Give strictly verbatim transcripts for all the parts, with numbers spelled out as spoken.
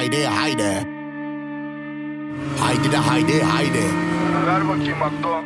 haydi haydi. Haydi de haydi haydi. Ver bakayım Akdo.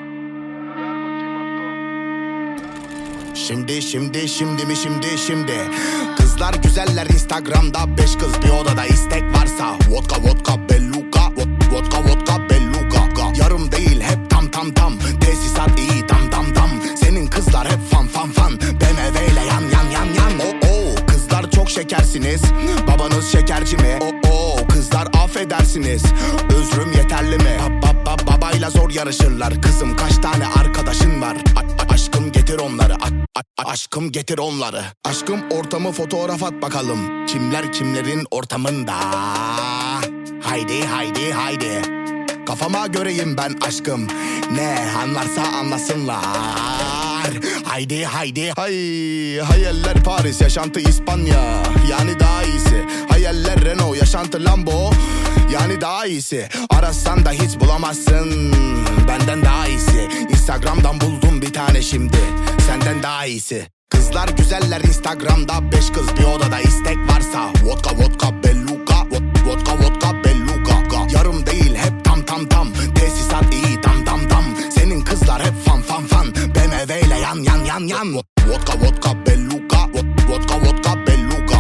Şimdi şimdi şimdi mi şimdi şimdi. Kızlar güzeller Instagram'da, beş kız bir odada, istek varsa vodka vodka beluga, vodka vodka beluga. Yarım değil hep tam tam tam, tesisat iyi tam tam tam. Senin kızlar hep fan fan fan, B M W ile yan yan yan yan. Oh oh, kızlar çok şekersiniz, babanız şekerci mi? Oh oh, kızlar affedersiniz, özrüm yeterli mi? Ba, ba, ba, babayla zor yarışırlar, kızım kaç tane arkadaşın var? A, a, aşkım getir onları, a, a, aşkım getir onları. Aşkım ortamı fotoğraf at bakalım, kimler kimlerin ortamında. Haydi haydi haydi, kafama göreyim ben aşkım, ne anlarsa anlasınlar. Haydi haydi hay. Hayaller Paris, yaşantı İspanya, yani daha iyisi. Hayaller Renault, yaşantı Lambo, yani daha iyisi. Arasan da hiç bulamazsın benden daha iyisi. Instagram'dan buldum bir tane şimdi, senden daha iyisi. Kızlar güzeller Instagram'da, beş kız bir odada, istek varsa vodka vodka beluga, vodka vodka beluga. Yarım değil hep tam tam tam, tesisat iyi tam tam tam. Senin kızlar hep fan fan fan, B M W ile yan yan yan yan. Vodka vodka beluga, vodka vodka beluga.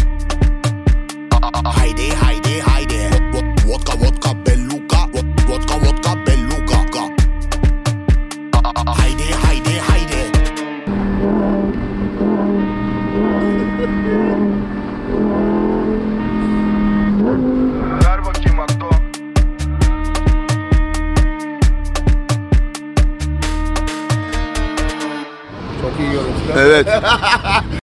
Haydi haydi haydi, vodka vodka beluga, vodka vodka beluga. Haydi haydi haydi. Ver bakayım Akdo. Çok iyi görüntüler. Evet.